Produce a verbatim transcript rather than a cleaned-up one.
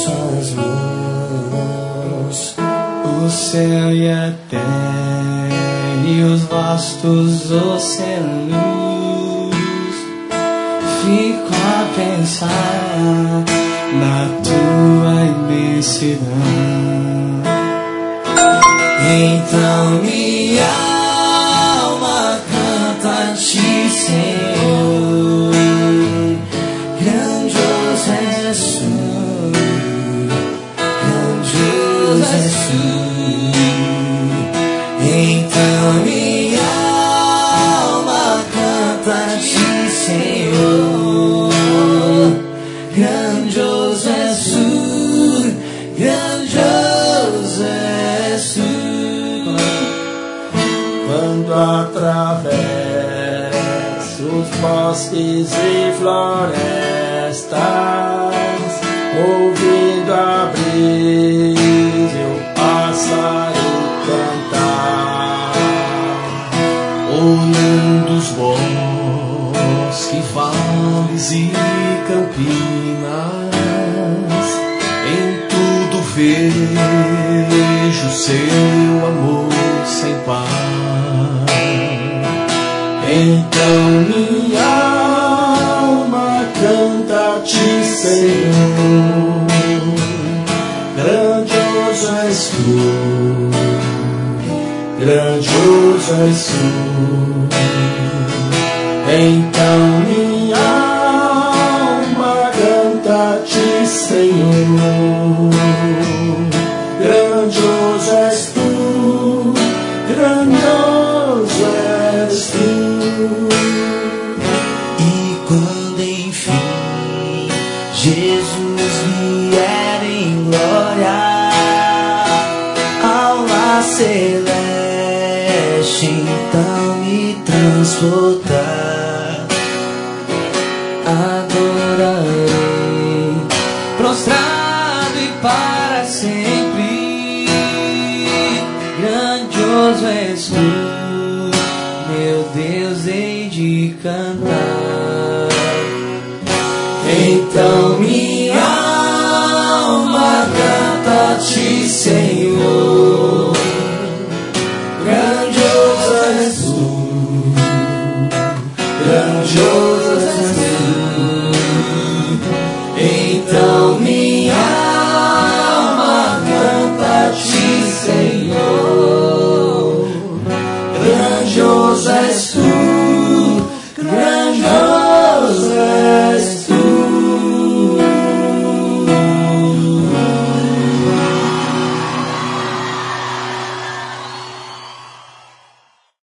suas mãos o céu e a terra e os vastos oceanos. Fico a pensar na tua imensidão. Então minha alma canta a ti, Senhor. Grandioso és tu, grandioso és tu. Então minha alma canta a ti, Senhor. Grandioso és tu, grandioso és tu. Quando atravesso os bosques e florestas, ouvindo a brisa e o pássaro cantar, olhando os bosques, vales e campinas, em tudo vejo seu amor sem par. Então minha alma canta a ti, Senhor. Grandioso és tu, grandioso és tu. Então minha alma canta a ti, Senhor. Grandioso és tu, grandioso és tu. E quando enfim Jesus vier em glória ao lar celeste, então me transportar, adorarei prostrado e para sempre. Grandioso és tu, meu Deus, hei de cantar. Então minha alma canta a ti, Senhor. Grandioso és tu, grandioso és tu. Então minha alma canta a ti, Senhor. Grandioso és tu,